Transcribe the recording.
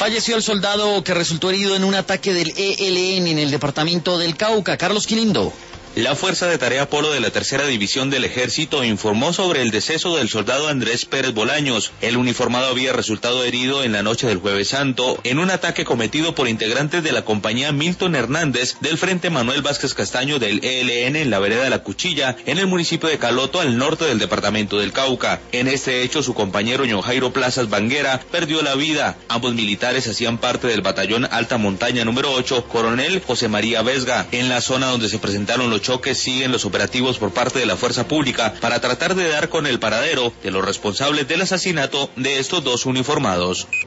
Falleció el soldado que resultó herido en un ataque del ELN en el departamento del Cauca. Carlos Quilindo. La Fuerza de Tarea Polo de la Tercera División del Ejército informó sobre el deceso del soldado Andrés Pérez Bolaños. El uniformado había resultado herido en la noche del Jueves Santo en un ataque cometido por integrantes de la compañía Milton Hernández del Frente Manuel Vázquez Castaño del ELN en la vereda de La Cuchilla, en el municipio de Caloto, al norte del departamento del Cauca. En este hecho, su compañero Ño Jairo Plazas Banguera perdió la vida. Ambos militares hacían parte del batallón Alta Montaña número 8, Coronel José María Vesga. En la zona donde se presentaron los choques siguen los operativos por parte de la fuerza pública para tratar de dar con el paradero de los responsables del asesinato de estos dos uniformados.